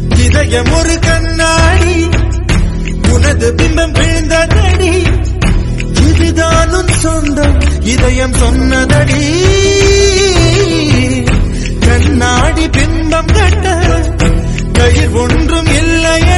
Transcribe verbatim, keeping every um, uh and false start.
இதயம் ஒரு கண்ணாடி உனது பிம்பம் விழுந்ததடி இதுதானும் சொந்தம் இதயம் சொன்னதடி கண்ணாடி பிம்பம் கட்ட கயிர் ஒன்றும் இல்லையே